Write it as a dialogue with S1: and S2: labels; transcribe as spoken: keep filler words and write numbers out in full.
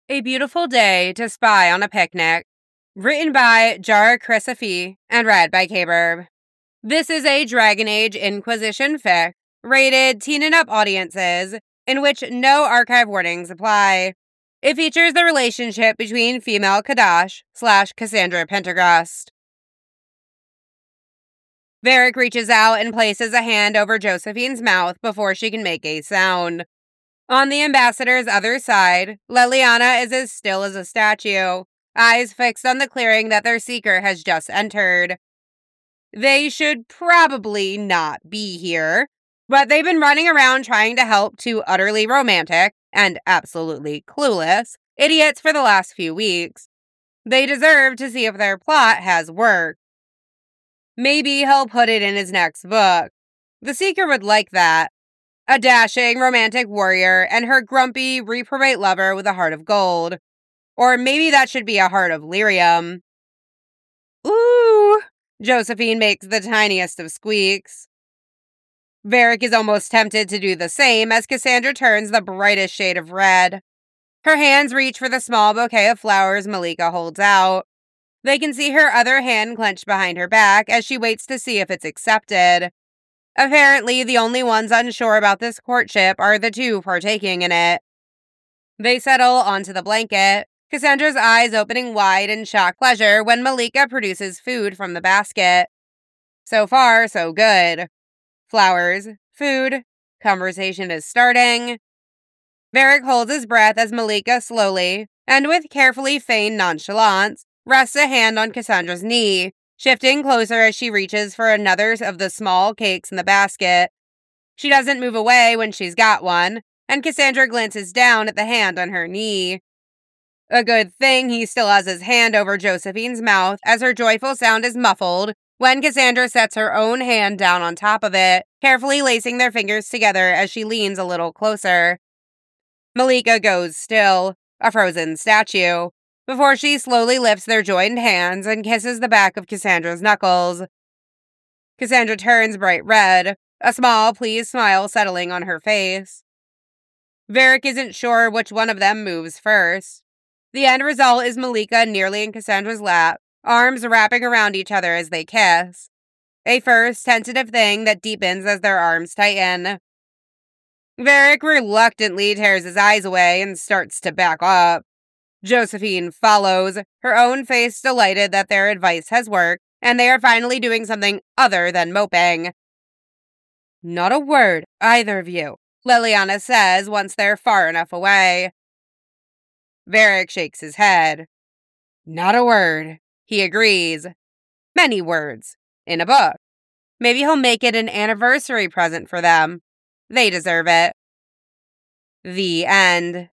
S1: A Beautiful Day to Spy on a Picnic. Written by Jara Chrysafi and read by K-Burb. This is a Dragon Age Inquisition fic, rated teen and up audiences, in which no archive warnings apply. It features the relationship between female Kadash slash Cassandra Pendergast. Varric reaches out and places a hand over Josephine's mouth before she can make a sound. On the ambassador's other side, Leliana is as still as a statue, eyes fixed on the clearing that their seeker has just entered. They should probably not be here, but they've been running around trying to help two utterly romantic, and absolutely clueless, idiots for the last few weeks. They deserve to see if their plot has worked. Maybe he'll put it in his next book. The seeker would like that. A dashing, romantic warrior and her grumpy, reprobate lover with a heart of gold. Or maybe that should be a heart of lyrium. Ooh! Josephine makes the tiniest of squeaks. Varric is almost tempted to do the same as Cassandra turns the brightest shade of red. Her hands reach for the small bouquet of flowers Malika holds out. They can see her other hand clenched behind her back as she waits to see if it's accepted. Apparently, the only ones unsure about this courtship are the two partaking in it. They settle onto the blanket, Cassandra's eyes opening wide in shocked pleasure when Malika produces food from the basket. So far, so good. Flowers, food, conversation is starting. Varric holds his breath as Malika slowly, and with carefully feigned nonchalance, rests a hand on Cassandra's knee, shifting closer as she reaches for another of the small cakes in the basket. She doesn't move away when she's got one, and Cassandra glances down at the hand on her knee. A good thing he still has his hand over Josephine's mouth as her joyful sound is muffled when Cassandra sets her own hand down on top of it, carefully lacing their fingers together as she leans a little closer. Malika goes still, a frozen statue, before she slowly lifts their joined hands and kisses the back of Cassandra's knuckles. Cassandra turns bright red, a small, pleased smile settling on her face. Varric isn't sure which one of them moves first. The end result is Malika nearly in Cassandra's lap, arms wrapping around each other as they kiss. A first, tentative thing that deepens as their arms tighten. Varric reluctantly tears his eyes away and starts to back up. Josephine follows, her own face delighted that their advice has worked, and they are finally doing something other than moping. Not a word, either of you, Leliana says once they're far enough away. Varric shakes his head. Not a word, he agrees. Many words, in a book. Maybe he'll make it an anniversary present for them. They deserve it. The end.